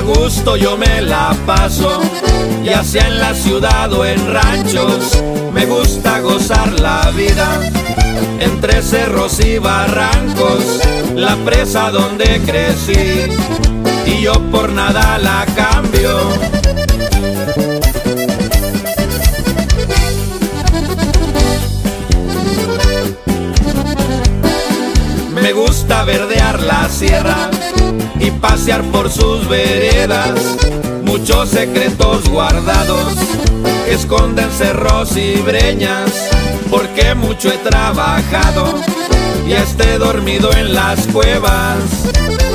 gusto yo me la paso, ya sea en la ciudad o en ranchos. Me gusta gozar la vida entre cerros y barrancos, la presa donde crecí, y yo por nada la cambio. Me gusta verdear la sierra y pasear por sus veredas, muchos secretos guardados que esconden cerros y breñas, porque mucho he trabajado y esté dormido en las cuevas.